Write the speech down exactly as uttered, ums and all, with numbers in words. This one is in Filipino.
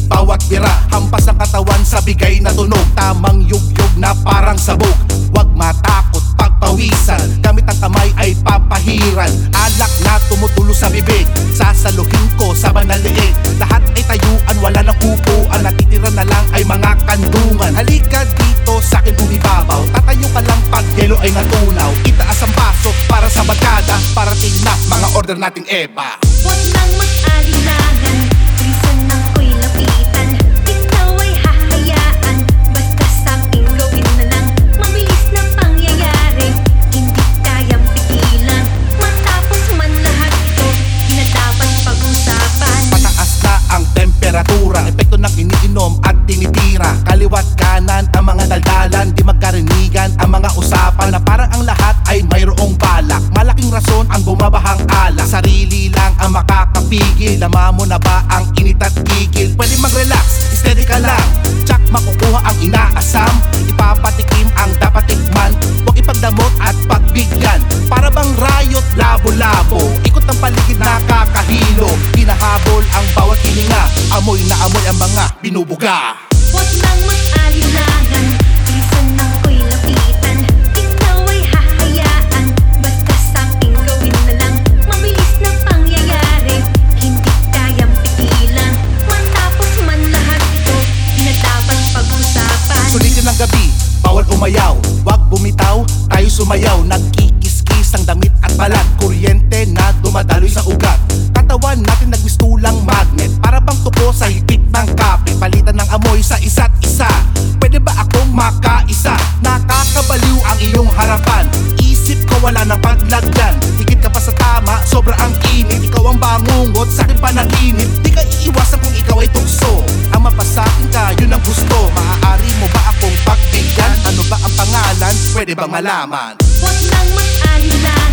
bawat bira. Hampas ang katawan sa bigay na tunog, tamang yugyog na parang sabog. Huwag matakot pagpawisan, gamit ang kamay ay papahiran. Alak na tumutulo sa bibig, sasaluhin ko sa banal liig. Lahat ay tayuan, wala nang upuan, natitira na lang ay mga kandungan. Halika dito sa'kin umibabaw, tatayo ka lang pag yelo ay natunaw. Itaas ang baso para sa barkada, parating na mga order nating eba. Huwag nang mag-alinlangan, bilisan ng ko'y lapitan. Ikaw ay hahayaan, basta sa'king gawin na lang. Mabilis na pangyayari, hindi kayang pigilan. Matapos man lahat ito, di na dapat pag-usapan. Mataas na ang temperatura, epekto ng iniinom at tinitira. Kaliwat kanan ang mga daldalan, di magkarinigan ang mga usapan. Na parang ang lahat ay mayroong balak, malaking rason ang bumabahang alak. Sarili lang ang makakapigil, lama mo na ba ang init at gigil? Pwede mag-relax, steady ka lang, tsak makukuha ang inaasam. Ipapatikim ang dapat tikman, huwag ipagdamot at pagbigyan. Para bang riot, labo-labo, ikot ang paligid nakakahilo. Hinahabol ang bawat hininga, amoy na amoy ang mga binubuga. Huwag nang mag-alinlangan, bilisan ng ko'y lapitan. Ikaw ay hahayaan, basta sa'king gawin na lang. Mabilis na pangyayari, hindi kayang pigilan. Matapos man lahat ito, di na dapat pag-usapan. Sulitin ng gabi, bawal umayaw, wag bumitaw, tayo sumayaw. Nagkikis-kis ang damit at balat, kuryente na dumadaloy sa ugat. Katawan natin nagmistulang magnet, para bang tuko sa higpit ng kape. Palitan ng amoy sa isa't isa, pwede ba akong makaisa? Nakakabaliw ang iyong harapan, isip ko wala nang paglagyan. Higit ka pa sa tama, sobra ang init. Ikaw ang bangungot, sa'kin panaginip. Di ka iiwasan kung ikaw ay tukso, ang mapasakin ka, yun ang gusto. Maaari mo ba akong pagbigyan? Ano ba ang pangalan? Pwede bang malaman? Huwag nang mag-alinlangan,